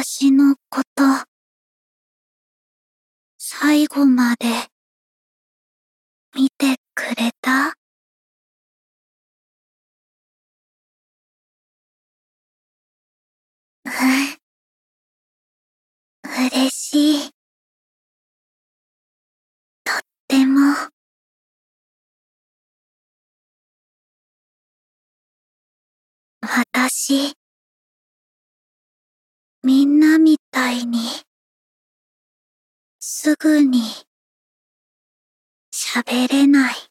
私のこと、最後まで見てくれた？嬉しい。とっても。私、みんなみたいに、すぐに喋れない。